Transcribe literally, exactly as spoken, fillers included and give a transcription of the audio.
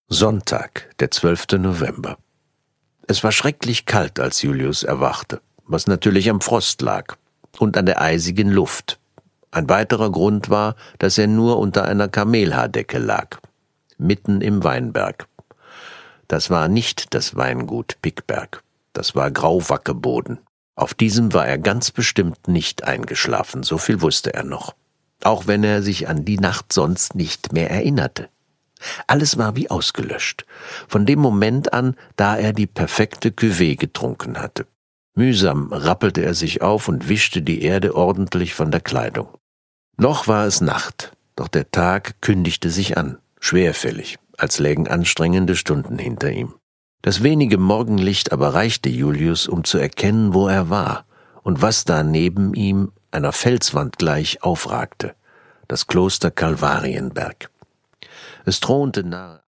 Sonntag, der zwölfte November. Es war schrecklich kalt, als Julius erwachte, was natürlich am Frost lag und an der eisigen Luft. Ein weiterer Grund war, dass er nur unter einer Kamelhaardecke lag, mitten im Weinberg. Das war nicht das Weingut Pickberg, das war Grauwackeboden. Auf diesem war er ganz bestimmt nicht eingeschlafen, so viel wusste er noch, auch wenn er sich an die Nacht sonst nicht mehr erinnerte. Alles war wie ausgelöscht, von dem Moment an, da er die perfekte Cuvée getrunken hatte. Mühsam rappelte er sich auf und wischte die Erde ordentlich von der Kleidung. Noch war es Nacht, doch der Tag kündigte sich an, schwerfällig, als lägen anstrengende Stunden hinter ihm. Das wenige Morgenlicht aber reichte Julius, um zu erkennen, wo er war und was da neben ihm einer Felswand gleich aufragte, das Kloster Kalvarienberg. Es thronte nahe